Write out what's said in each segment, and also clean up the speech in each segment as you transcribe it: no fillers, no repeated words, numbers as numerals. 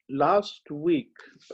Last week,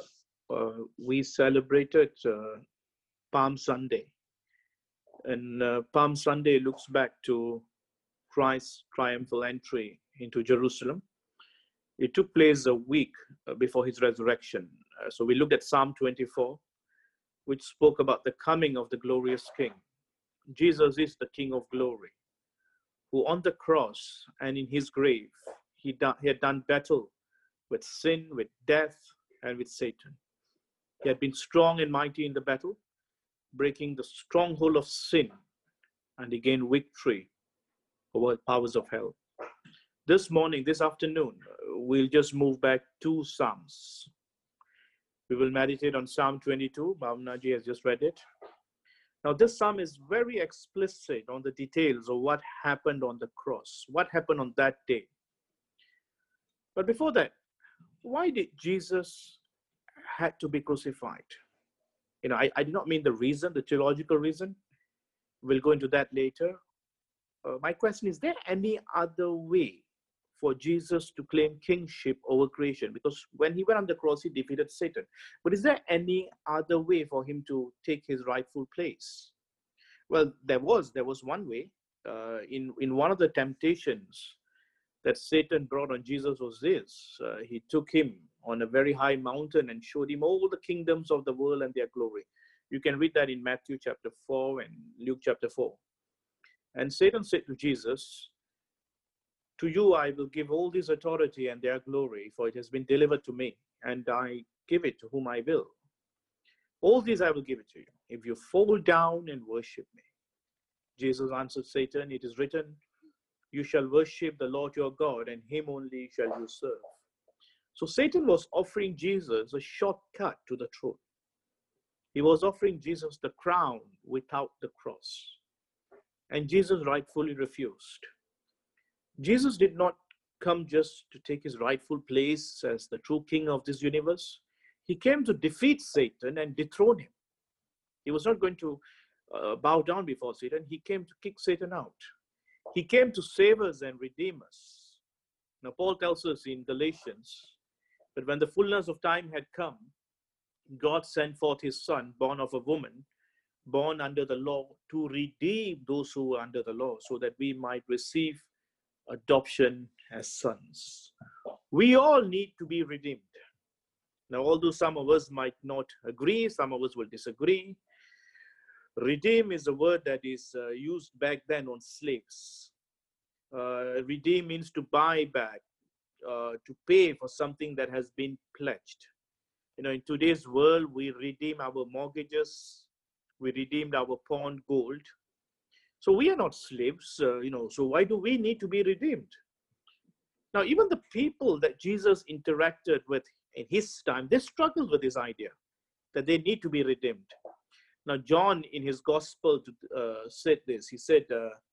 we celebrated Palm Sunday, and Palm Sunday looks back to Christ's triumphal entry into Jerusalem. It took place a week before his resurrection. So we looked at Psalm 24, which spoke about the coming of the glorious King. Jesus is the King of glory, who on the cross and in his grave, he had done battle with sin, with death, and with Satan. He had been strong and mighty in the battle, breaking the stronghold of sin, and he gained victory over the powers of hell. This morning, this afternoon, we'll just move back two Psalms. We will meditate on Psalm 22. Bhavnaji has just read it. Now, this Psalm is very explicit on the details of what happened on the cross, what happened on that day. But before that, why did Jesus had to be crucified? I do not mean the reason, the theological reason. We'll go into that later. My question is there any other way for Jesus to claim kingship over creation? Because when he went on the cross, he defeated Satan. But is there any other way for him to take his rightful place? Well, there was one way. In one of the temptations that Satan brought on Jesus was this. He took him on a very high mountain and showed him all the kingdoms of the world and their glory. You can read that in Matthew chapter 4 and Luke chapter 4. And Satan said to Jesus, "To you I will give all this authority and their glory, for it has been delivered to me, and I give it to whom I will. All this I will give it to you, if you fall down and worship me." Jesus answered Satan, "It is written, you shall worship the Lord your God, and him only shall you serve." So Satan was offering Jesus a shortcut to the throne. He was offering Jesus the crown without the cross. And Jesus rightfully refused. Jesus did not come just to take his rightful place as the true king of this universe. He came to defeat Satan and dethrone him. He was not going to bow down before Satan. He came to kick Satan out. He came to save us and redeem us. Now, Paul tells us in Galatians that when the fullness of time had come, God sent forth his son, born of a woman, born under the law, to redeem those who were under the law, so that we might receive adoption as sons. We all need to be redeemed. Now, although some of us might not agree, some of us will disagree, redeem is a word that is used back then on slaves. Redeem means to buy back, to pay for something that has been pledged. In today's world, we redeem our mortgages, we redeemed our pawned gold. So we are not slaves, so why do we need to be redeemed? Now, even the people that Jesus interacted with in his time, they struggled with this idea that they need to be redeemed. Now, John in his gospel said this. He said,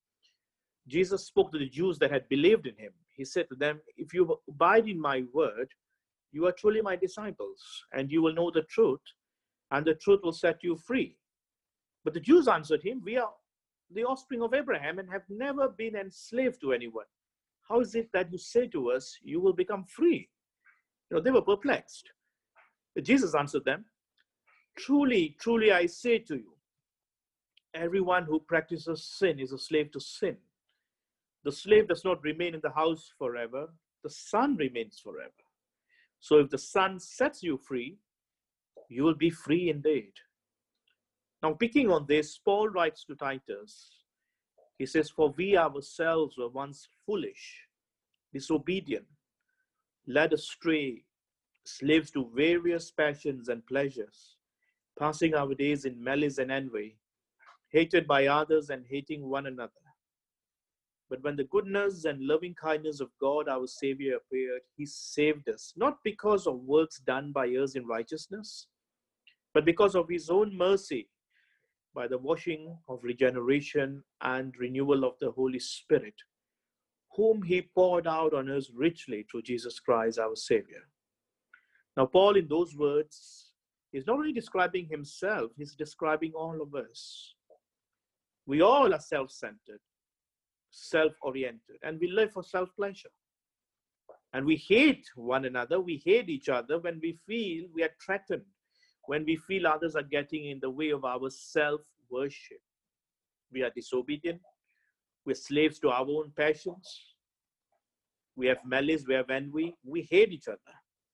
Jesus spoke to the Jews that had believed in him. He said to them, "If you abide in my word, you are truly my disciples, and you will know the truth, and the truth will set you free." But the Jews answered him, "We are the offspring of Abraham and have never been enslaved to anyone. How is it that you say to us, you will become free?" They were perplexed. But Jesus answered them, "Truly, truly, I say to you, everyone who practices sin is a slave to sin. The slave does not remain in the house forever. The son remains forever. So if the son sets you free, you will be free indeed." Now, picking on this, Paul writes to Titus. He says, "For we ourselves were once foolish, disobedient, led astray, slaves to various passions and pleasures, passing our days in malice and envy, hated by others and hating one another. But when the goodness and loving kindness of God, our Savior, appeared, he saved us, not because of works done by us in righteousness, but because of his own mercy, by the washing of regeneration and renewal of the Holy Spirit, whom he poured out on us richly through Jesus Christ, our Savior." Now, Paul, in those words, is not only describing himself, he's describing all of us. We all are self-centered, self-oriented, and we live for self-pleasure. And we hate one another. We hate each other when we feel we are threatened, when we feel others are getting in the way of our self-worship. We are disobedient. We're slaves to our own passions. We have malice, we have envy. We hate each other.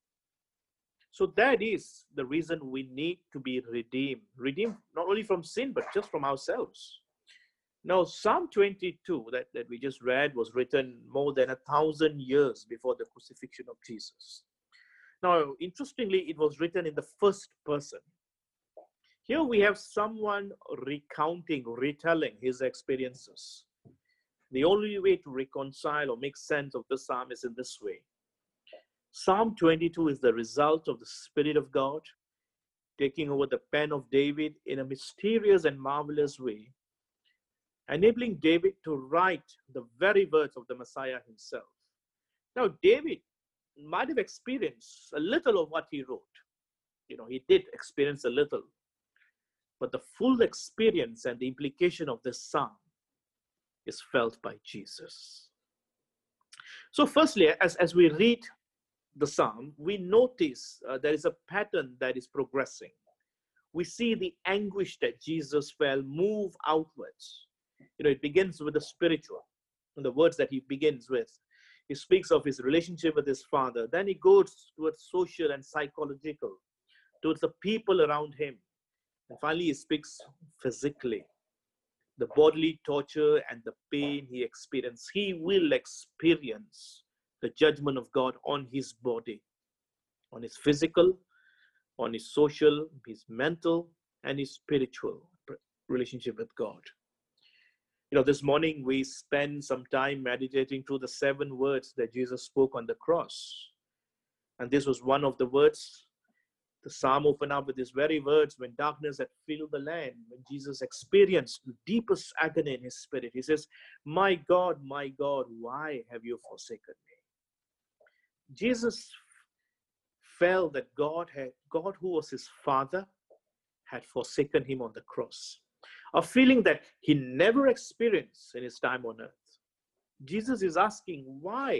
So that is the reason we need to be redeemed. Redeemed not only from sin, but just from ourselves. Now, Psalm 22 that we just read was written more than 1,000 years before the crucifixion of Jesus. Now, interestingly, it was written in the first person. Here we have someone recounting, retelling his experiences. The only way to reconcile or make sense of the psalm is in this way. Psalm 22 is the result of the Spirit of God taking over the pen of David in a mysterious and marvelous way, enabling David to write the very words of the Messiah himself. Now, David might have experienced a little of what he wrote. He did experience a little, but the full experience and the implication of this psalm is felt by Jesus. So firstly, as we read the psalm, we notice there is a pattern that is progressing. We see the anguish that Jesus felt move outwards. It begins with the spiritual, and the words that he begins with. He speaks of his relationship with his Father. Then he goes towards social and psychological, towards the people around him. And finally, he speaks physically. The bodily torture and the pain he experienced. He will experience the judgment of God on his body, on his physical, on his social, his mental, and his spiritual relationship with God. This morning we spent some time meditating through the 7 words that Jesus spoke on the cross. And this was one of the words. The psalm opened up with these very words, when darkness had filled the land, when Jesus experienced the deepest agony in his spirit. He says, my God, why have you forsaken me? Jesus felt that God, who was his Father, had forsaken him on the cross. A feeling that he never experienced in his time on earth. Jesus is asking why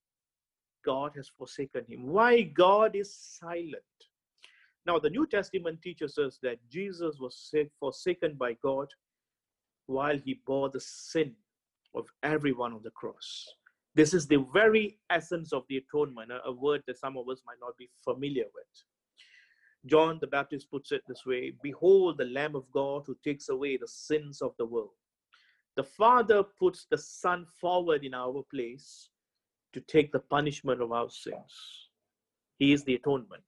God has forsaken him, why God is silent. Now, the New Testament teaches us that Jesus was forsaken by God while he bore the sin of everyone on the cross. This is the very essence of the atonement, a word that some of us might not be familiar with. John the Baptist puts it this way, behold the Lamb of God who takes away the sins of the world. The Father puts the Son forward in our place to take the punishment of our sins. He is the atonement.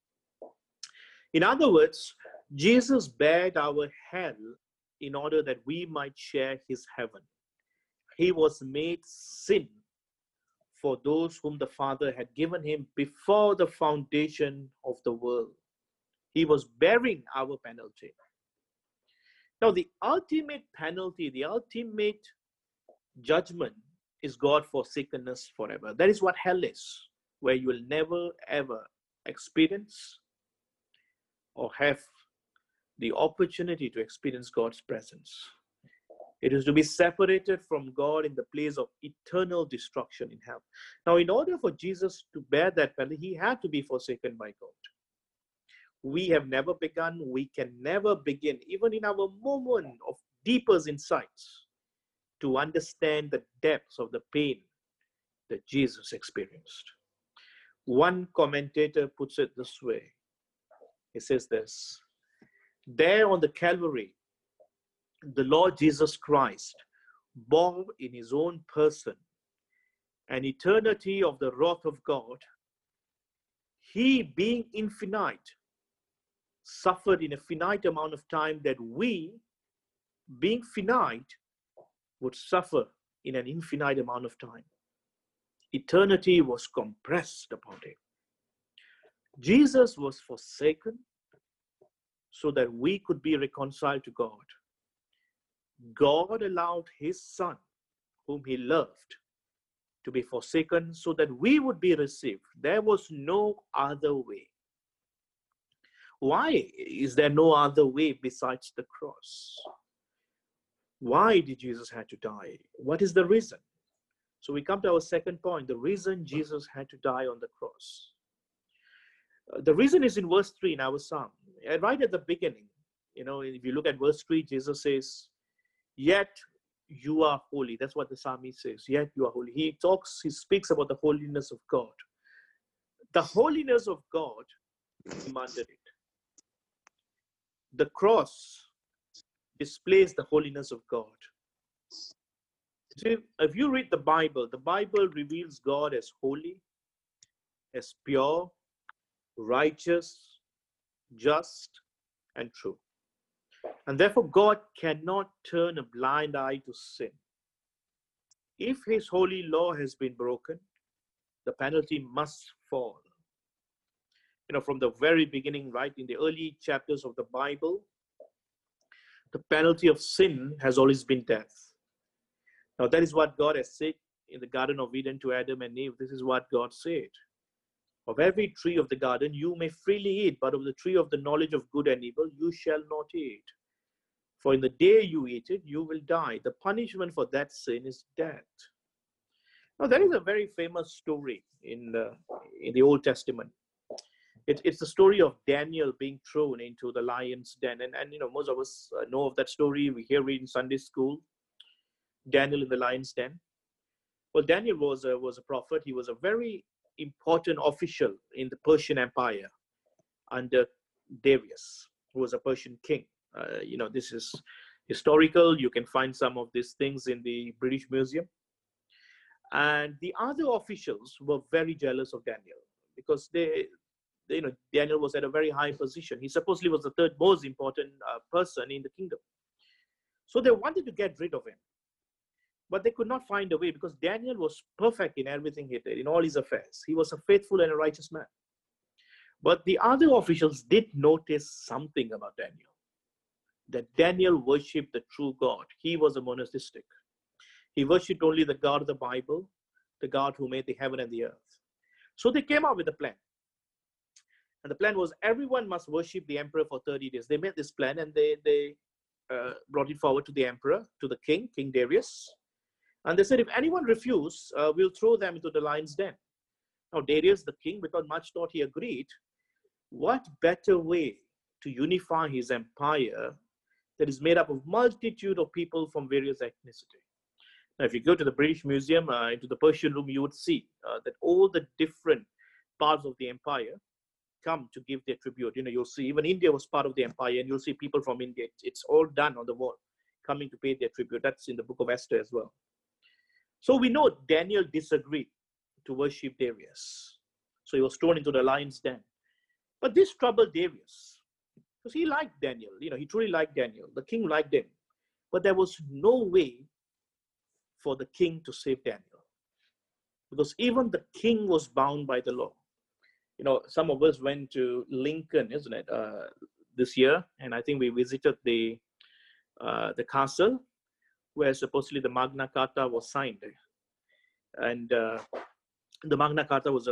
In other words, Jesus bared our hell in order that we might share his heaven. He was made sin for those whom the Father had given him before the foundation of the world. He was bearing our penalty. Now, the ultimate penalty, the ultimate judgment is God forsakenness forever. That is what hell is, where you will never ever experience or have the opportunity to experience God's presence. It is to be separated from God in the place of eternal destruction in hell. Now, in order for Jesus to bear that penalty, he had to be forsaken by God. We have never begun, we can never begin, even in our moment of deepest insights, to understand the depths of the pain that Jesus experienced. One commentator puts it this way. He says this, there on the Calvary, the Lord Jesus Christ bore in his own person an eternity of the wrath of God. He, being infinite, suffered in a finite amount of time that we, being finite, would suffer in an infinite amount of time. Eternity was compressed upon him. Jesus was forsaken so that we could be reconciled to God. God allowed his Son, whom he loved, to be forsaken so that we would be received. There was no other way. Why is there no other way besides the cross? Why did Jesus have to die? What is the reason? So we come to our second point, the reason Jesus had to die on the cross. The reason is in verse 3 in our psalm. Right at the beginning, if you look at verse 3, Jesus says, yet you are holy. That's what the psalmist says. Yet you are holy. He speaks about the holiness of God. The holiness of God demanded it. The cross displays the holiness of God. See, if you read the Bible reveals God as holy, as pure, righteous, just, and true. And therefore, God cannot turn a blind eye to sin. If his holy law has been broken, the penalty must fall. From the very beginning, right, in the early chapters of the Bible, the penalty of sin has always been death. Now, that is what God has said in the Garden of Eden to Adam and Eve. This is what God said. Of every tree of the garden you may freely eat, but of the tree of the knowledge of good and evil you shall not eat. For in the day you eat it, you will die. The punishment for that sin is death. Now, there is a very famous story in the Old Testament. It's the story of Daniel being thrown into the lion's den. And most of us know of that story. We hear it in Sunday school. Daniel in the lion's den. Well, Daniel was a prophet. He was a very important official in the Persian Empire under Darius, who was a Persian king. This is historical. You can find some of these things in the British Museum. And the other officials were very jealous of Daniel because Daniel was at a very high position. He supposedly was the third most important person in the kingdom. So they wanted to get rid of him. But they could not find a way because Daniel was perfect in everything he did, in all his affairs. He was a faithful and a righteous man. But the other officials did notice something about Daniel, that Daniel worshipped the true God. He was a monotheistic. He worshipped only the God of the Bible, the God who made the heaven and the earth. So they came up with a plan. And the plan was everyone must worship the emperor for 30 days. They made this plan and they brought it forward to the emperor, to the king, King Darius. And they said, if anyone refuses, we'll throw them into the lion's den. Now, Darius, the king, without much thought, he agreed. What better way to unify his empire that is made up of multitude of people from various ethnicity? Now, if you go to the British Museum, into the Persian room, you would see that all the different parts of the empire come to give their tribute. You'll see even India was part of the empire, and you'll see people from India. It's all done on the wall, coming to pay their tribute. That's in the book of Esther as well. So we know Daniel disagreed to worship Darius. So he was thrown into the lion's den. But this troubled Darius because he liked Daniel. He truly liked Daniel. The king liked him. But there was no way for the king to save Daniel because even the king was bound by the law. Some of us went to Lincoln, isn't it, this year, and I think we visited the castle where supposedly the Magna Carta was signed, and the Magna Carta was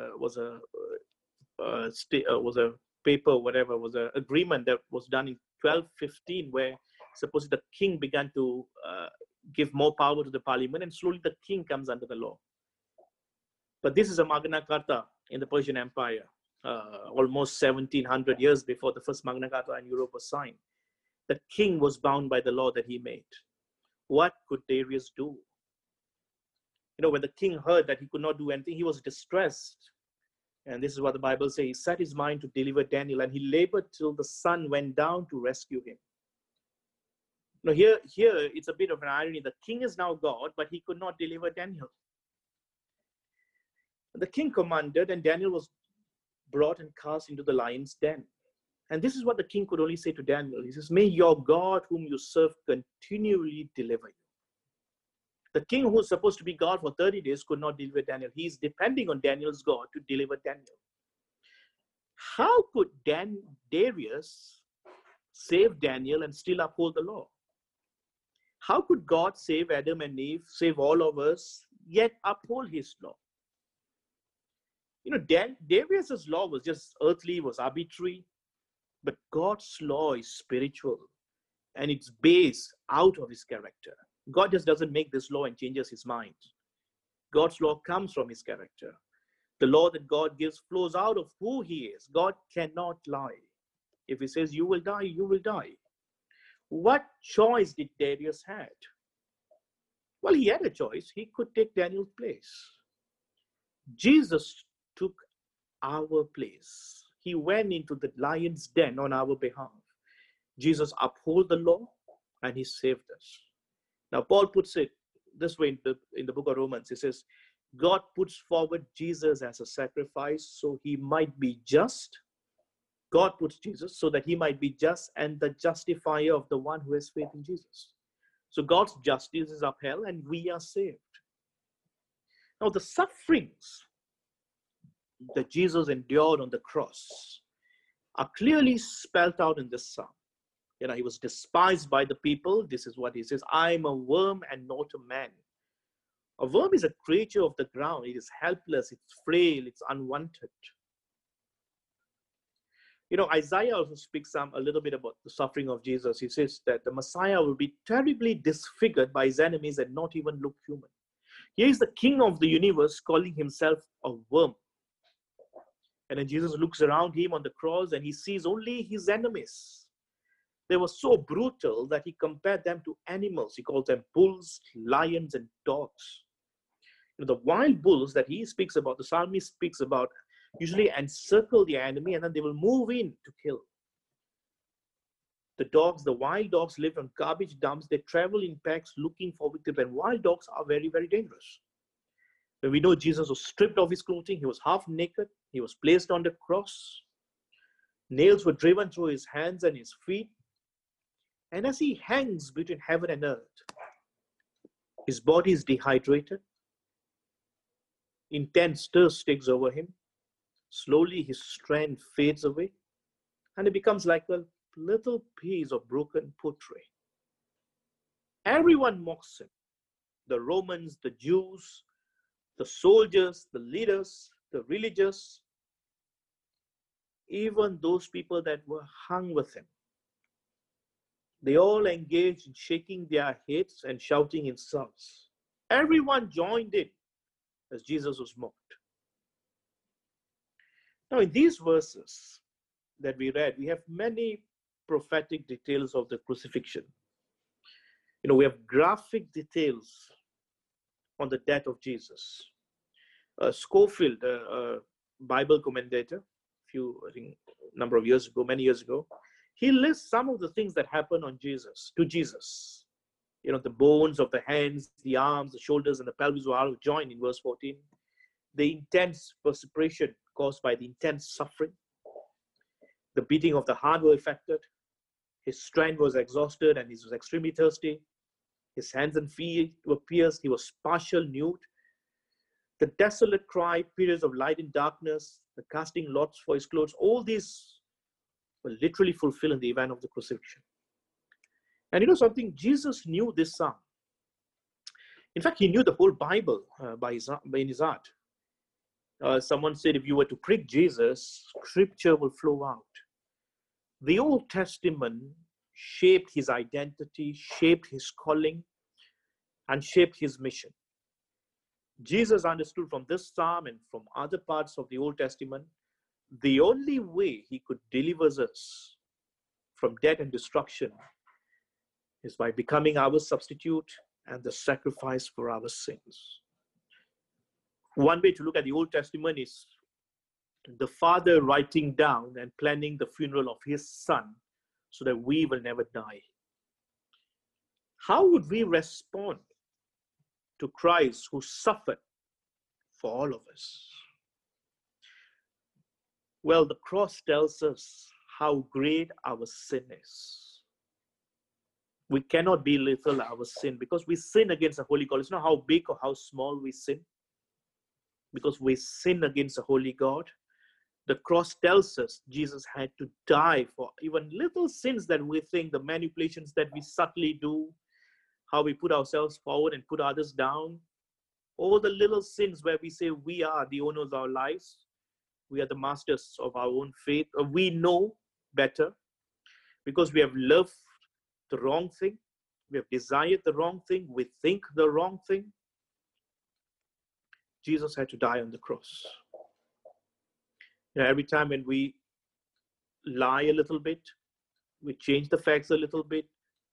a paper, whatever, was an agreement that was done in 1215, where supposedly the king began to give more power to the parliament, and slowly the king comes under the law. But this is a Magna Carta in the Persian Empire, almost 1700 years before the first Magna Carta in Europe was signed. The king was bound by the law that he made. What could Darius do? When the king heard that he could not do anything, he was distressed. And this is what the Bible says. He set his mind to deliver Daniel, and he labored till the sun went down to rescue him. Here it's a bit of an irony. The king is now God, but he could not deliver Daniel. The king commanded, and Daniel was brought and cast into the lion's den. And this is what the king could only say to Daniel. He says, may your God whom you serve continually deliver you. The king who was supposed to be God for 30 days could not deliver Daniel. He is depending on Daniel's God to deliver Daniel. How could Darius save Daniel and still uphold the law? How could God save Adam and Eve, save all of us, yet uphold his law? Darius's law was just earthly, was arbitrary, but God's law is spiritual, and it's based out of his character. God just doesn't make this law and changes his mind. God's law comes from his character. The law that God gives flows out of who he is. God cannot lie. If he says you will die, you will die. What choice did Darius had? Well, he had a choice. He could take Daniel's place. Jesus took our place. He went into the lion's den on our behalf. Jesus upheld the law and he saved us. Now, Paul puts it this way in the book of Romans. He says, God puts forward Jesus as a sacrifice so he might be just. God puts Jesus so that he might be just and the justifier of the one who has faith in Jesus. So God's justice is upheld and we are saved. Now, the sufferings that Jesus endured on the cross are clearly spelled out in this psalm. He was despised by the people. This is what he says, I'm a worm and not a man. A worm is a creature of the ground. It is helpless, it's frail, it's unwanted. Isaiah also speaks a little bit about the suffering of Jesus. He says that the Messiah will be terribly disfigured by his enemies and not even look human. Here is the king of the universe calling himself a worm. And then Jesus looks around him on the cross and he sees only his enemies. They were so brutal that he compared them to animals. He calls them bulls, lions, and dogs. The wild bulls that he speaks about, the psalmist speaks about, usually encircle the enemy and then they will move in to kill. The wild dogs live on garbage dumps. They travel in packs looking for victims. And wild dogs are very, very dangerous. When we know Jesus was stripped of his clothing, he was half naked. He was placed on the cross. Nails were driven through his hands and his feet. And as he hangs between heaven and earth, his body is dehydrated. Intense thirst takes over him. Slowly his strength fades away. And it becomes like a little piece of broken pottery. Everyone mocks him. The Romans, the Jews, the soldiers, the leaders, the religious, even those people that were hung with him. They all engaged in shaking their heads and shouting insults. Everyone joined in as Jesus was mocked. Now, in these verses that we read, we have many prophetic details of the crucifixion. We have graphic details on the death of Jesus. Scofield, a Bible commentator, many years ago, he lists some of the things that happened to Jesus. The bones of the hands, the arms, the shoulders, and the pelvis were all joined in verse 14. The intense perspiration caused by the intense suffering. The beating of the heart were affected. His strength was exhausted and he was extremely thirsty. His hands and feet were pierced. He was partial nude. The desolate cry, periods of light and darkness, the casting lots for his clothes, all these were literally fulfilled in the event of the crucifixion. And something, Jesus knew this psalm. In fact, he knew the whole Bible in his heart. Someone said if you were to prick Jesus, scripture will flow out. The Old Testament shaped his identity, shaped his calling, and shaped his mission. Jesus understood from this psalm and from other parts of the Old Testament, the only way he could deliver us from death and destruction is by becoming our substitute and the sacrifice for our sins. One way to look at the Old Testament is the Father writing down and planning the funeral of his Son so that we will never die. How would we respond to Christ who suffered for all of us? Well, the cross tells us how great our sin is. We cannot belittle our sin because we sin against a holy God. It's not how big or how small we sin. Because we sin against a holy God. The cross tells us Jesus had to die for even little sins that we think, the manipulations that we subtly do, how we put ourselves forward and put others down. All the little sins where we say we are the owners of our lives. We are the masters of our own faith. Or we know better because we have loved the wrong thing. We have desired the wrong thing. We think the wrong thing. Jesus had to die on the cross. Every time when we lie a little bit, we change the facts a little bit,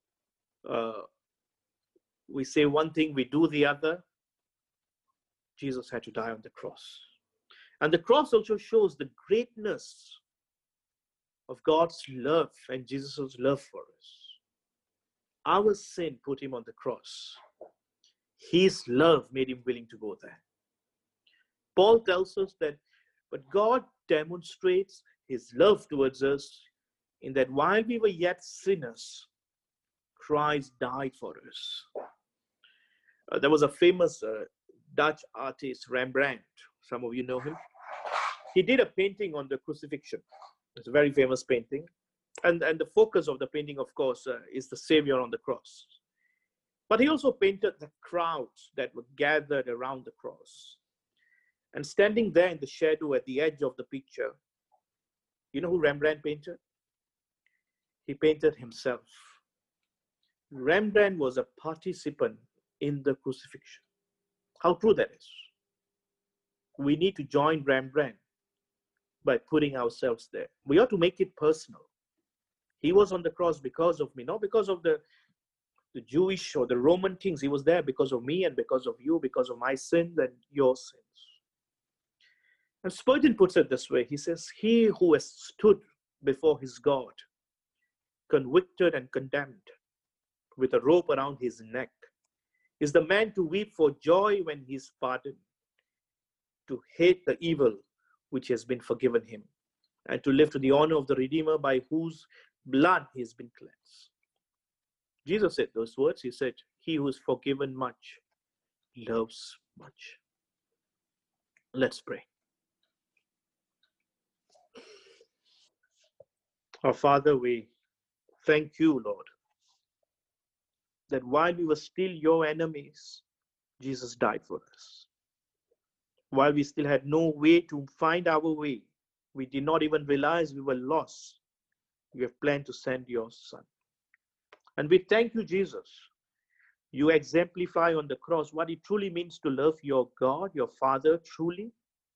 we say one thing, we do the other, Jesus had to die on the cross. And the cross also shows the greatness of God's love and Jesus' love for us. Our sin put him on the cross. His love made him willing to go there. Paul tells us that, but God demonstrates his love towards us in that while we were yet sinners, Christ died for us. There was a famous Dutch artist, Rembrandt. Some of you know him. He did a painting on the crucifixion. It's a very famous painting. And the focus of the painting, of course, is the Savior on the cross. But he also painted the crowds that were gathered around the cross. And standing there in the shadow at the edge of the picture, you know who Rembrandt painted? He painted himself. Rembrandt was a participant in the crucifixion. How true that is. We need to join Rembrandt by putting ourselves there. We ought to make it personal. He was on the cross because of me, not because of the Jewish or the Roman kings. He was there because of me and because of you, because of my sins and your sins. And Spurgeon puts it this way. He says, he who has stood before his God, convicted and condemned, with a rope around his neck, is the man to weep for joy when he is pardoned, to hate the evil which has been forgiven him, and to live to the honor of the Redeemer by whose blood he has been cleansed. Jesus said those words. He said, he who is forgiven much loves much. Let's pray. Our Father, we thank you, Lord, that while we were still your enemies, Jesus died for us. While we still had no way to find our way, we did not even realize we were lost. You have planned to send your Son. And we thank you, Jesus. You exemplify on the cross what it truly means to love your God, your Father, truly,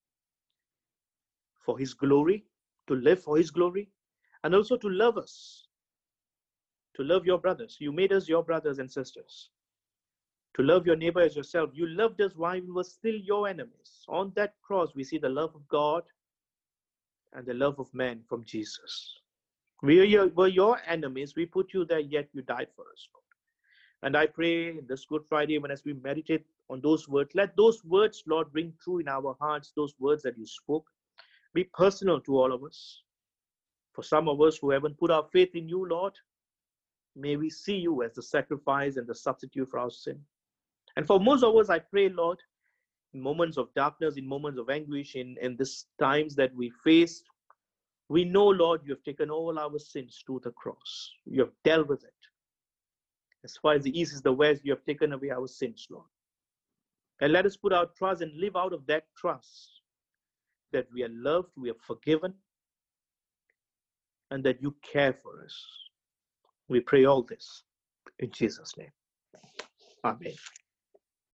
for his glory, to live for his glory, and also to love us, to love your brothers. You made us your brothers and sisters. To love your neighbor as yourself. You loved us while we were still your enemies. On that cross, we see the love of God and the love of man from Jesus. We were your enemies. We put you there, yet you died for us, Lord. And I pray this Good Friday, when as we meditate on those words, let those words, Lord, ring true in our hearts, those words that you spoke. Be personal to all of us. For some of us who haven't put our faith in you, Lord, may we see you as the sacrifice and the substitute for our sin. And for most of us, I pray, Lord, in moments of darkness, in moments of anguish, in these times that we face, we know, Lord, you have taken all our sins to the cross. You have dealt with it. As far as the east is the west, you have taken away our sins, Lord. And let us put our trust and live out of that trust, that we are loved, we are forgiven, and that you care for us. We pray all this in Jesus' name. Amen.